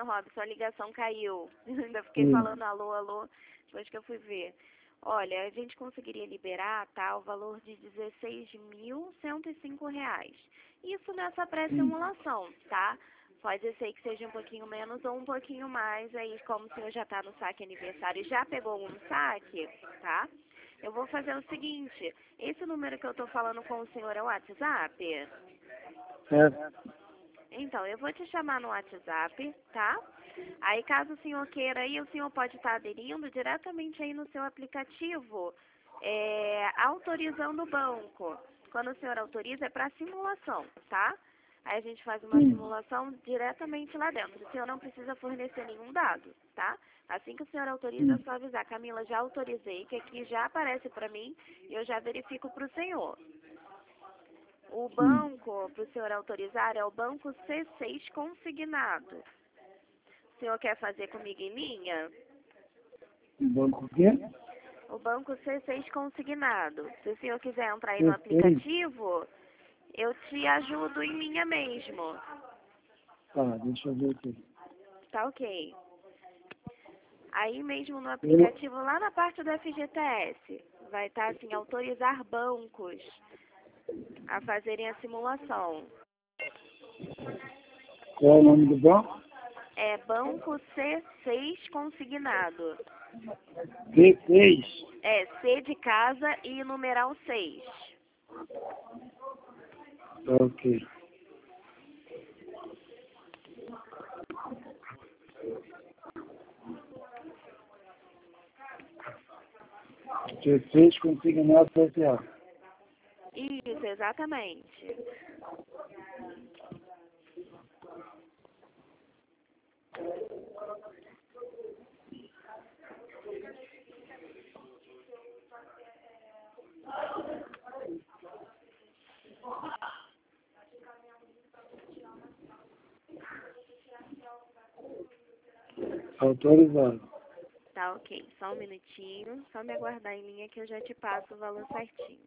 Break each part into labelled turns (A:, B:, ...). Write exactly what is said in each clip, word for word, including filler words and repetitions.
A: Robson, a ligação caiu. Ainda fiquei
B: Hum.
A: falando alô, alô, depois que eu fui ver. Olha, a gente conseguiria liberar, tá, o valor de dezesseis mil cento e cinco reais. Isso nessa pré-simulação, tá? Pode ser que seja um pouquinho menos ou um pouquinho mais, aí como o senhor já está no saque aniversário e já pegou um saque, tá? Eu vou fazer o seguinte, esse número que eu estou falando com o senhor é o WhatsApp?
B: É.
A: Então, eu vou te chamar no WhatsApp, tá? Aí, caso o senhor queira aí, o senhor pode estar aderindo diretamente aí no seu aplicativo, é, autorizando o banco. Quando o senhor autoriza, é para simulação, tá? Aí a gente faz uma
B: Hum.
A: simulação diretamente lá dentro. O senhor não precisa fornecer nenhum dado, tá? Assim que o senhor autoriza, é
B: Hum.
A: só avisar. Camila, já autorizei, que aqui já aparece para mim e eu já verifico para o senhor. O banco, para o senhor autorizar, é o banco C seis consignado. O senhor quer fazer comigo em linha?
B: Banco o quê?
A: O banco C seis consignado. Se o senhor quiser entrar aí no
B: C seis.
A: aplicativo, eu te ajudo em linha mesmo.
B: Tá, deixa eu ver aqui.
A: Tá ok. Aí mesmo no aplicativo, lá na parte do F G T S, vai estar assim, autorizar bancos a fazerem a simulação.
B: Qual é o nome do banco?
A: É banco C seis consignado.
B: C seis.
A: É, C de casa e numeral seis.
B: Ok. C seis consignado S A.
A: Isso, exatamente.
B: Autorizado.
A: Tá ok, só um minutinho. Só me aguardar em linha que eu já te passo o valor certinho.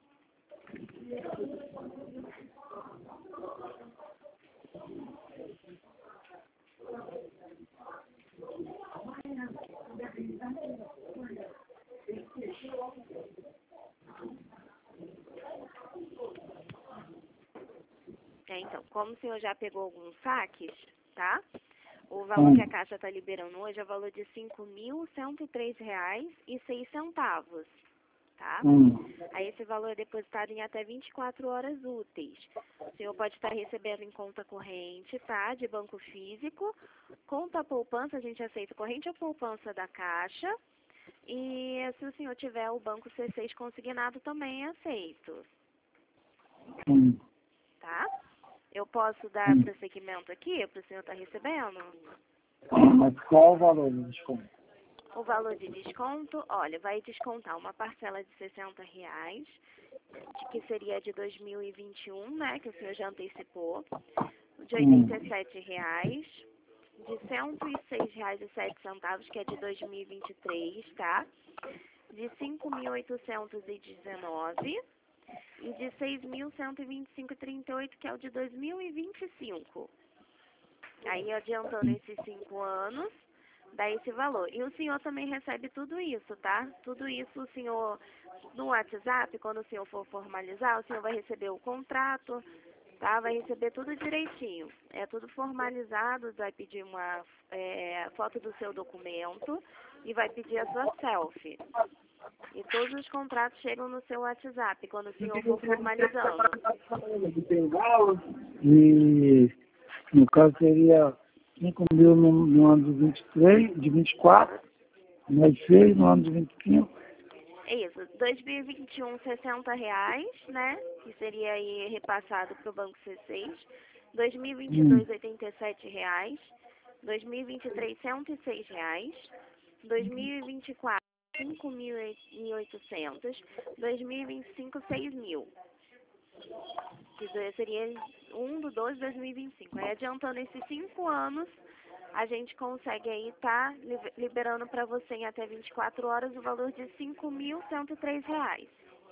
A: É, então, como o senhor já pegou alguns saques, tá? O valor
B: Hum.
A: que a Caixa está liberando hoje é o valor de cinco mil cento e três reais e seis centavos, tá?
B: Hum.
A: Aí esse valor é depositado em até vinte e quatro horas úteis. O senhor pode estar recebendo em conta corrente, tá? De banco físico. Conta poupança, a gente aceita corrente ou poupança da Caixa. E se o senhor tiver o banco C seis consignado, também é aceito,
B: Hum.
A: tá? Eu posso dar
B: Hum.
A: prosseguimento aqui para o senhor estar recebendo?
B: Mas qual o valor do desconto?
A: O valor de desconto, olha, vai descontar uma parcela de sessenta reais, de, que seria de dois mil e vinte e um, né, que o senhor já antecipou, de oitenta e sete reais, de cento e seis reais e sete centavos, que é de dois mil e vinte e três, tá? De cinco mil oitocentos e dezenove e de seis mil cento e vinte e cinco vírgula trinta e oito, que é o de dois mil e vinte e cinco. Aí, adiantando esses cinco anos, dá esse valor. E o senhor também recebe tudo isso, tá? Tudo isso o senhor, no WhatsApp, quando o senhor for formalizar, o senhor vai receber o contrato, tá? Vai receber tudo direitinho. É tudo formalizado, vai pedir uma é, foto do seu documento e vai pedir a sua selfie. E todos os contratos chegam no seu WhatsApp, quando o senhor for formalizando.
B: E, no caso, seria cinco mil no, no ano de vinte e três, de vinte e quatro, mais seis no ano de vinte e cinco.
A: É isso, dois mil e vinte e um, sessenta reais, né? Que seria aí repassado para o Banco C seis. dois mil e vinte e dois,
B: Hum.
A: oitenta e sete reais. dois mil e vinte e três, cento e seis reais. dois mil e vinte e quatro, cinco mil e oitocentos. dois mil e vinte e cinco, seis mil. Que seria um do doze de dois mil e vinte e cinco. Aí, adiantando esses cinco anos, a gente consegue aí estar tá liberando para você em até vinte e quatro horas o valor de cinco mil cento e três reais.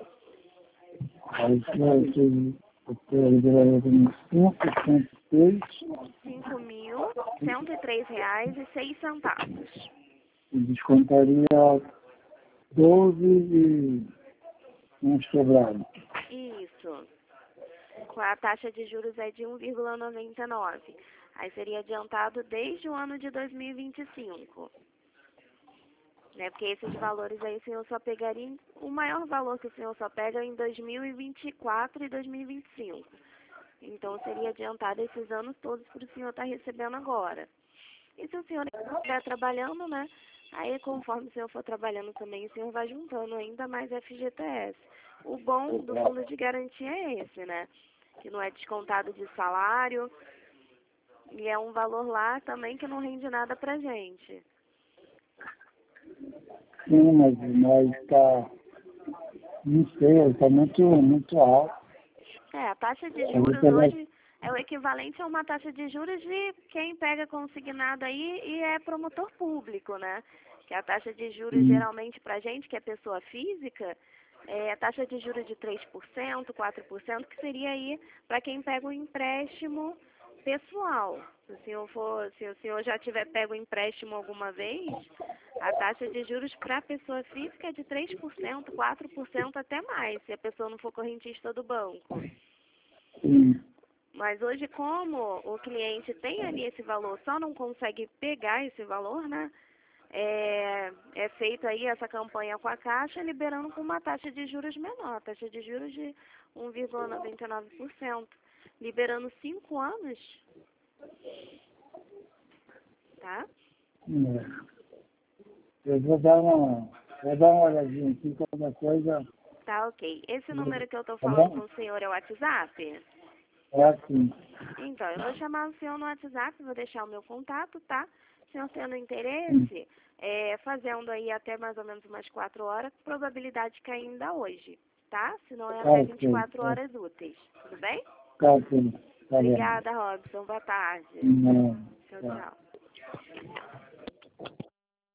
B: Aí vai ser, eu liberaria de cinco, cento e seis.
A: cinco mil cento e três reais e seis centavos.
B: E descontaria doze e uns quebrados.
A: Isso. Com a taxa de juros é de um vírgula noventa e nove. Aí seria adiantado desde o ano de dois mil e vinte e cinco. Né? Porque esses valores aí o senhor só pegaria, em- o maior valor que o senhor só pega é em dois mil e vinte e quatro e dois mil e vinte e cinco. Então seria adiantado esses anos todos para o senhor estar recebendo agora. E se o senhor estiver trabalhando, né? Aí conforme o senhor for trabalhando também, o senhor vai juntando ainda mais F G T S. O bom do fundo de garantia é esse, né? Que não é descontado de salário e é um valor lá também que não rende nada pra gente.
B: Sim, mas, mas tá, não sei, tá muito, muito alto.
A: É, a taxa de
B: Eu vou
A: juros
B: pegar,
A: hoje é o equivalente a uma taxa de juros de quem pega consignado aí e é promotor público, né? Que a taxa de juros
B: hum,
A: geralmente pra gente, que é pessoa física, é a taxa de juros de três por cento, quatro por cento, que seria aí para quem pega um empréstimo pessoal. Se o senhor for, se o senhor já tiver pego um empréstimo alguma vez, a taxa de juros para a pessoa física é de três por cento, quatro por cento até mais, se a pessoa não for correntista do banco.
B: sim,
A: Mas hoje, como o cliente tem ali esse valor, só não consegue pegar esse valor, né? É, é feita aí essa campanha com a Caixa, liberando com uma taxa de juros menor, taxa de juros de um vírgula noventa e nove por cento, liberando cinco anos, tá?
B: é. Eu vou dar uma, vou dar uma olhadinha aqui, qualquer coisa,
A: Tá, ok. Esse número que eu tô
B: tá
A: falando com
B: bom?
A: o senhor é o WhatsApp?
B: É assim.
A: Então, eu vou chamar o senhor no WhatsApp, vou deixar o meu contato, tá? O senhor tendo
B: Hum,
A: interesse, é, fazendo aí até mais ou menos umas quatro horas, probabilidade de cair ainda hoje, tá? Se não é
B: Tá
A: até vinte e
B: ok,
A: quatro
B: tá,
A: horas úteis, tudo bem?
B: tá ok, tá bem.
A: Obrigada, Robson. Boa tarde.
B: Não,
A: Tchau,
B: tá.
A: tchau.